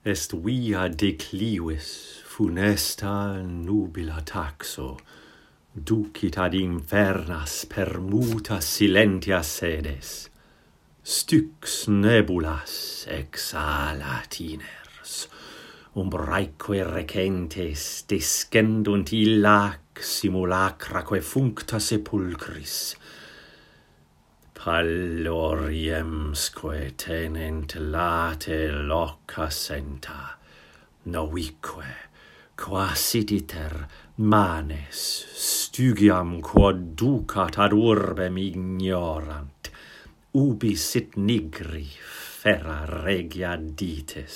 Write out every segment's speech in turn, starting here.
Est via declivis funesta nubila taxo, ducit ad infernas permuta silentia sedes, styx nebulas exhalat iners, umbraeque recentes descendunt illac simulacraque functa sepulcris, palloriemsque tenent late loca senta, novique, quasit iter manes stugiam quod ducat ad urbem ignorant, ubi sit nigri ferra regia dites.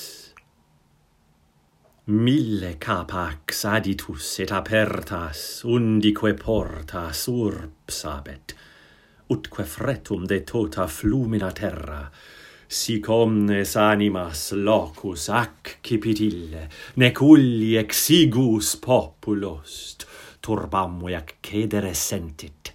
Mille capax aditus et apertas undique portas urbsabet, utque fretum de tota flumina terra, sic omnes animas locus accipit ille, nec ulli exigus populost, turbamve ac cedere sentit.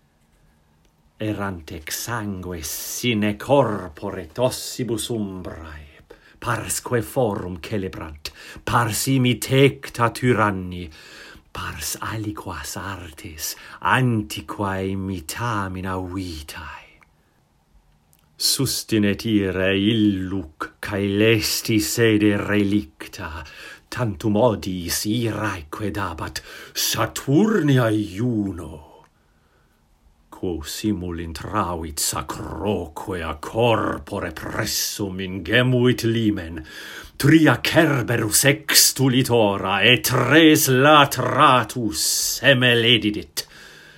Erant ex sangue sine corporet ossibus umbrae, parsque forum celebrant, pars imitecta tyranni, pars aliquas artis antiquae imitamina vitae. Sustinet ire illuc caelesti sede relicta, tantum odiis iraeque dabat Saturnia Juno, quo simul intravit sacroque a corpore pressum ingemuit limen, tria Cerberus extulitora et tres latratus emeledidit.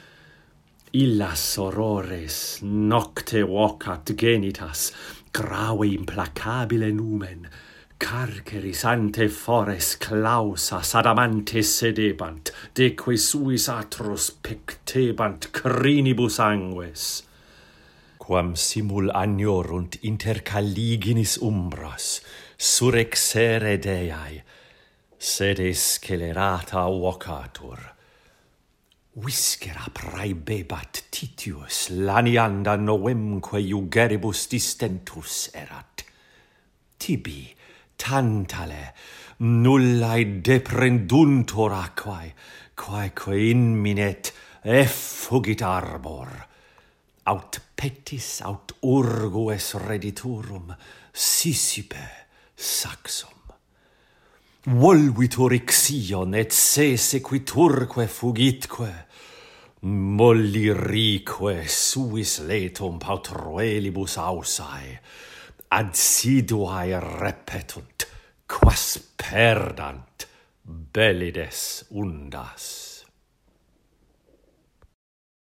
Illas sorores nocte vocat genitas, grave implacabile numen, carceris ante fores clausas adamantes sedebant, deque suis atros pectebant crinibus angues. Quam simul agnorunt inter caliginis umbras, surexere Deae, sede scelerata vocatur. Viscera praebebat Titius lanianda novemque iugeribus distentus erat. Tibi, tantale, nullae deprenduntur aquae, quaeque inminet effugit arbor. Aut petis aut urgues rediturum, Sisipe saxum. Volvitur ixion et se sequiturque fugitque, mollirique suis letum pautroelibus ausae, adsiduae repetunt, quas perdant bellides undas.